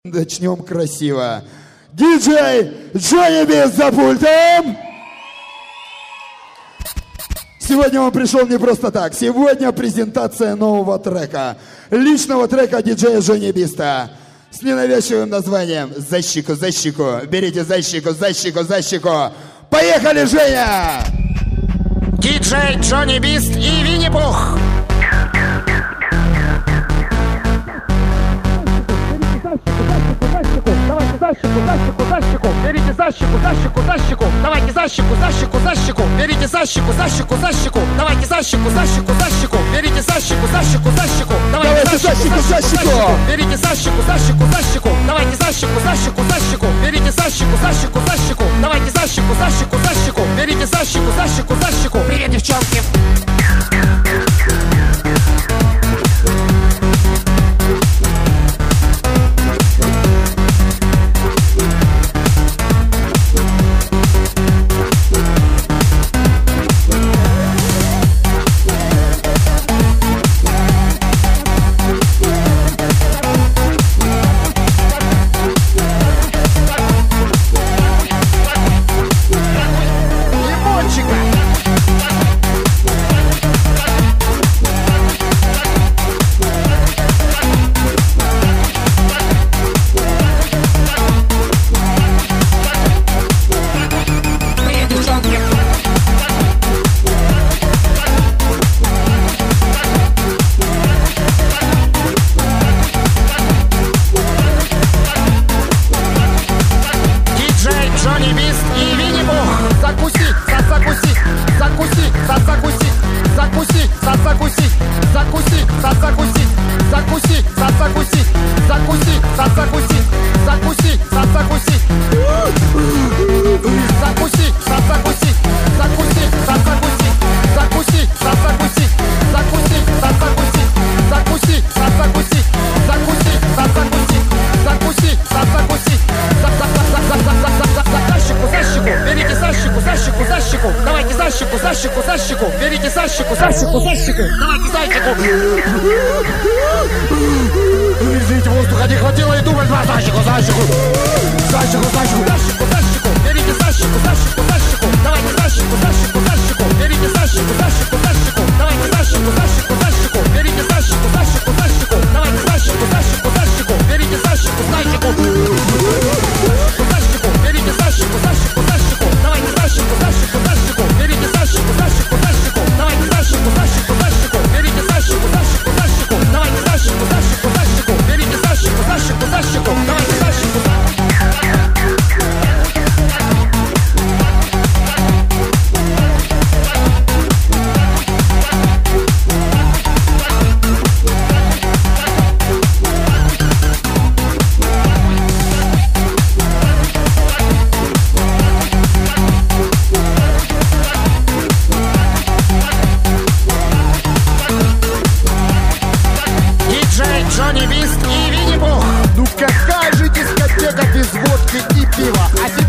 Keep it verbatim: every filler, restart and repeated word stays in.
Начнем красиво. Диджей Джонни Бист за пультом. Сегодня он пришел не просто так. Сегодня презентация нового трека. Личного трека диджея Джонни Биста. С ненавязчивым названием «За щеку, за щеку». Берите за щеку, за щеку, за щеку. Поехали, Женя! Диджей Джонни Бист и Винни-Пух. Давайте за щеку, за щеку, за щеку, берите за щеку, за щеку, за щеку, давайте за щеку, за щеку, за щеку, берите за щеку, за щеку, за щеку, давайте за щеку, за щеку, за щеку, берите за щеку, за щеку, за щеку, давайте за щеку, за щеку, берите за щеку, за щеку, за щеку, давайте за щеку, за щеку, за щеку, берите за щеку, за щеку, за щеку, давайте за щеку, за щеку, за щеку, берите за щеку, за щеку, за щеку. Привет, девчонки! Извините, воздуха не хватило и думать два за щеку, за щеку. За щеку, за щеку, за щеку, за щеку. Берите за щеку, за щеку, за щеку. Давайте за щеку, за щеку, за щеку. Берите за щеку, за щеку, за щеку. Давайте за щеку, за щеку, за щеку. Берите за щеку, за щеку, за щеку. Давайте за щеку, за щеку, за щеку. Берите за щеку, за щеку. За щеку, берите за щеку, за щеку, за щеку. Давайте за щеку, за щеку, за щеку. Берите за щеку, за щеку, за щеку. Давайте за щеку, за щеку, за щеку. Берите за щеку, за щеку, за щеку. Давайте за щеку, за щеку, за щеку. Берите за щеку, за щеку, за щеку. Давайте за щеку, за Джонни Бист и Винни-Пух. Ну какая же дискотека без водки и пива? А